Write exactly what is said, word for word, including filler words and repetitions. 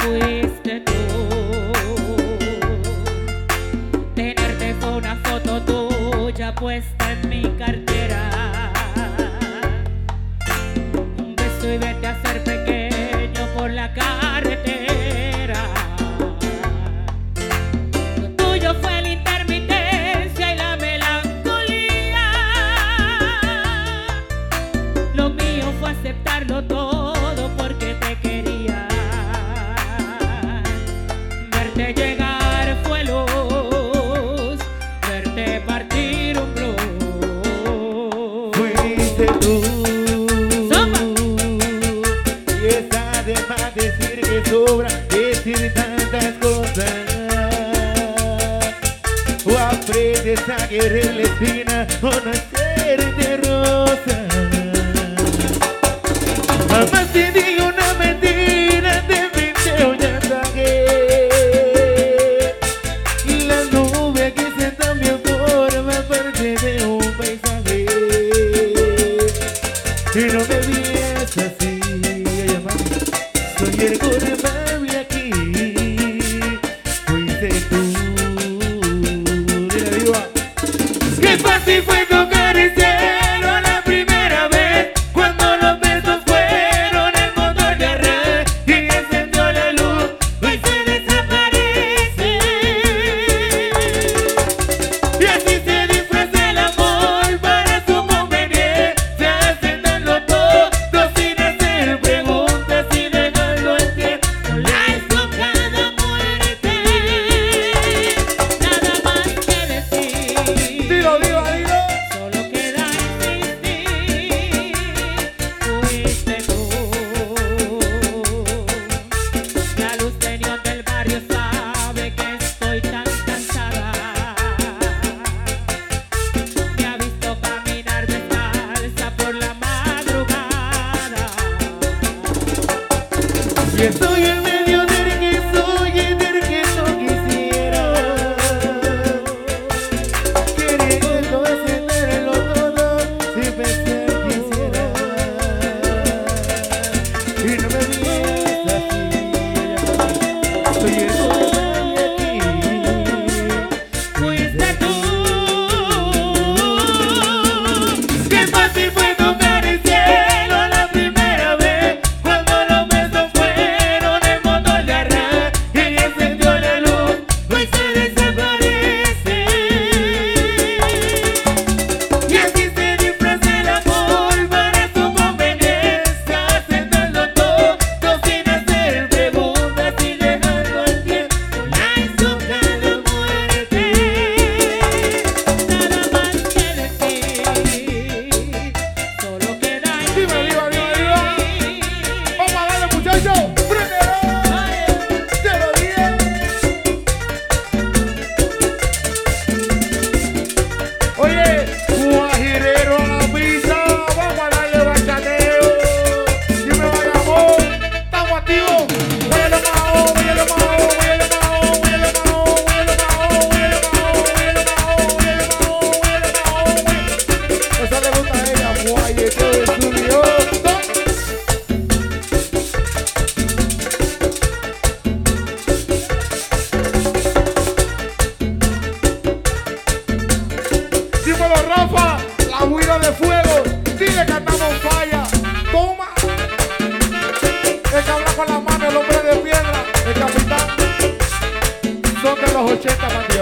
fuiste tú. Tenerte fue una foto tuya puesta en mi cartera. Un beso y vete a hacer pequeño por la carretera. Lo tuyo fue la intermitencia y la melancolía. Lo mío fue aceptarlo todo porque te quería. Verte llegar fue luz, verte partir un blues. Fuiste tú. ¡Soma! Y está de más decir que sobra decir tantas cosas. O aprendes a querer la espina o no hacerte rosa. Jamás te digo una mentira, te pinté un chantaje. La nube que se también forma parte de un paisaje. Y no me ves así, ay, mami, soy el culpable aquí. Fuiste tú. Dile, viva. Qué fácil fue tocar el cielo a la primera vez, cuando los besos fueron el motor de red y encendió la luz y se desaparece. Y así se disfraza el amor para su conveniencia, haciéndolo todo sin hacer preguntas y dejando el tiempo. La estocada muerte, Nada más que decir. Dilo, dilo, dilo. Solo queda insistir. Fuiste tú. La luz de neón del barrio sabe que estoy tan cansada. Me ha visto caminar descalza por la madrugada. Y estoy en medio del que soy y del que no quisiera. Queriendo encenderlo todo si pensar quisiera. Y no me vienes así, soy el culpable aquí. Fuiste tú. Qué fácil fue tocar el cielo la primera vez, cuando los besos fueron el motor de arranque y encendió la luz, hoy se desaparece. Y así se disfraza el amor para su conveniencia, haciéndolo todo sin hacer preguntas y dejando el tiempo. La estocada muerte, Nada más que decir. Solo queda viva, viva, viva, viva. Vamos a darle, muchachos. Primero, te lo dije. Oye, guajirero a la pista, vamos a darle bachateo. Dime, Bayamón, estamos activos. Huele mao, huele mao, huele mao, huele mao, huele mao, huele mao, huele mao, huele mao, huele mao, huele. Esa le gusta a ella, guayeteo de su Dios. Dímelo, Rafa, la huida de fuego. Dile que andamos falla. Toma. El que habla con la mano, el hombre de piedra, el capitán. Son de los ochenta,